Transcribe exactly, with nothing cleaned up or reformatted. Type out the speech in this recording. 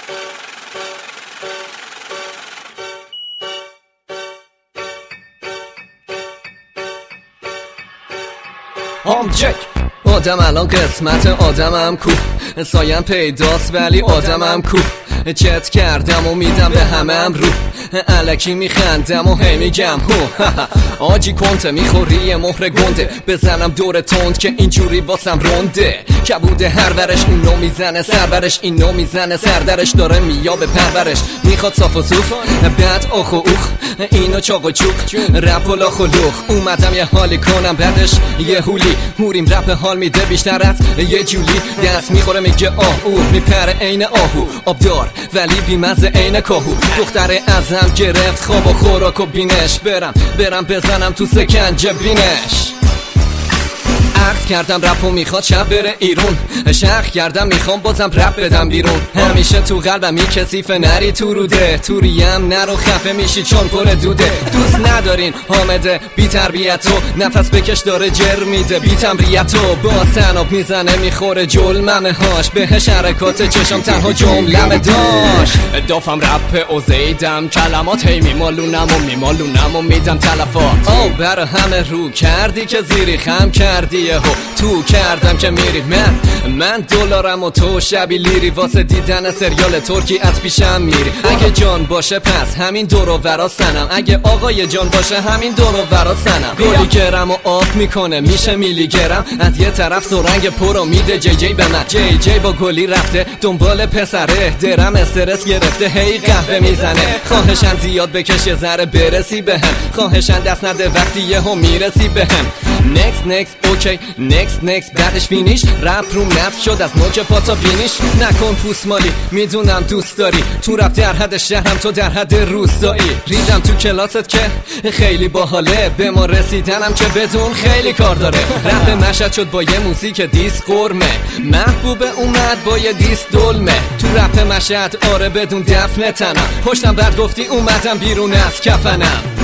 آمجک آدم الان قسمت آدمم کو، سایم پیداست ولی آدمم کو. چت کردم و میدم به همم رو، الکی میخندم و هی میگم هو. آجی کنته میخوری یه مهر گنده، بزنم دور تند که اینجوری واسم رنده. کبوده هر ورش اونو میزنه سرورش، اینو میزنه سردرش، داره میابه پرورش. میخواد صاف و صوف بعد آخ و اوخ، اینو چاق و چوک رپ و لاخ و لوخ. اومدم یه حالی کنم بعدش یه هولی، هوریم رپ حال میده بیشتر از یه جولی. دست میخوره میگه آه او، میپره عین آهو، آبدار ولی بیمزه عین کاهو. دختره ازم گرفت خواب و خوراک و بینش، برم برم بزنم تو سکنجه بینش. عرض کردم رپو میخواد شب بره ایرون، شخ کردم میخوام بازم رپ بدم بیرون. همیشه تو قلبم یه کثیفه نری تو روده، توریم نرو خفه میشی چون پر دوده. دوست ندارین حامده بی تربیتو، نفس بکش داره جر میده بی تمریتو. با سناب میزنه میخوره جلممه هاش، بهش حرکات چشم تنها جملمه داشت. دافم رپ و زیدم کلمات، هی میمالونم و میمالونم و میدم تلفات. آو برا همه رو کردی که زیری خم کردی، تو کردم که میری. من من دلارم و تو شبی لیری، واسه دیدن سریال ترکی از پیشم میری. اگه جان باشه پس همین دور و ورا سنم، اگه آقای جان باشه همین دور و ورا سنم. گلی گرم و آب میکنه میشه میلی گرم، از یه طرف سرنگ پرو میده جی جی به من. جی جی با گلی رفته دنبال پسره، درم استرس گرفته هی قهوه میزنه. خواهشن زیاد بکش یه ذره برسی بهم، خواهشن دست نده وقتی یهو میرسی بهم. نکست نکست اوکی نکست نکست بعدش فینیش. رپ روم نفت شد از نوک پا تا بینیش. نکن پوسمالی میدونم دوست داری، تو رپ در حد شهرم تو در حد روستایی. ریدم تو کلاست که خیلی باحاله، به ما رسیدنم که بدون خیلی کار داره. رپ مشهد شد با یه موزیک دیس قرمه، محبوب اومد با یه دیس دلمه. تو رپ مشهد آره بدون دفن تنم، پشتم بعد گفتی اومدم بیرون از کفنم.